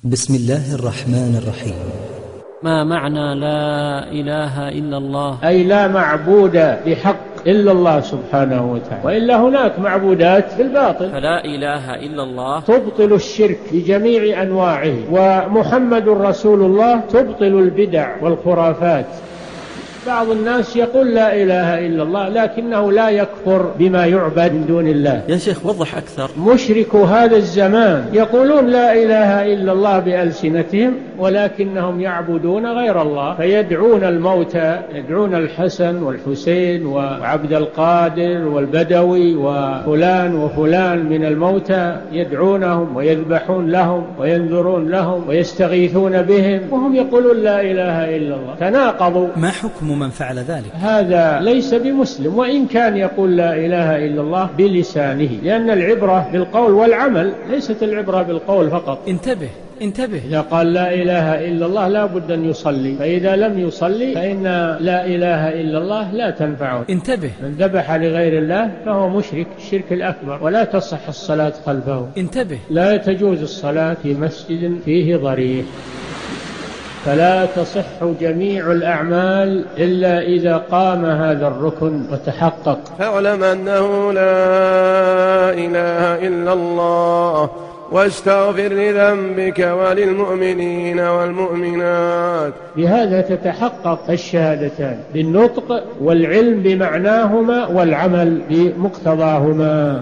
بسم الله الرحمن الرحيم. ما معنى لا إله إلا الله؟ أي لا معبود بحق إلا الله سبحانه وتعالى، وإلا هناك معبودات بالباطل. فلا إله إلا الله تبطل الشرك بجميع أنواعه، ومحمد رسول الله تبطل البدع والخرافات. بعض الناس يقول لا إله إلا الله لكنه لا يكفر بما يعبد من دون الله. يا شيخ وضح أكثر. مشرك هذا الزمان يقولون لا إله إلا الله بألسنتهم، ولكنهم يعبدون غير الله، فيدعون الموتى، يدعون الحسن والحسين وعبد القادر والبدوي وفلان وفلان من الموتى، يدعونهم ويذبحون لهم وينذرون لهم ويستغيثون بهم، وهم يقولون لا إله إلا الله. تناقضوا. ما حكم من فعل ذلك؟ هذا ليس بمسلم، وإن كان يقول لا إله إلا الله بلسانه، لأن العبرة بالقول والعمل، ليست العبرة بالقول فقط. انتبه. إذا قال لا إله إلا الله لا بد أن يصلي، فإذا لم يصلي فإن لا إله إلا الله لا تنفعه. انتبه. من ذبح لغير الله فهو مشرك الشرك الأكبر، ولا تصح الصلاة خلفه. انتبه. لا تجوز الصلاة في مسجد فيه ضريح. فلا تصح جميع الأعمال إلا إذا قام هذا الركن وتحقق. فاعلم أنه لا إله إلا الله، واستغفر لذنبك وللمؤمنين والمؤمنات. بهذا تتحقق الشهادتان، بالنطق والعلم بمعناهما والعمل بمقتضاهما.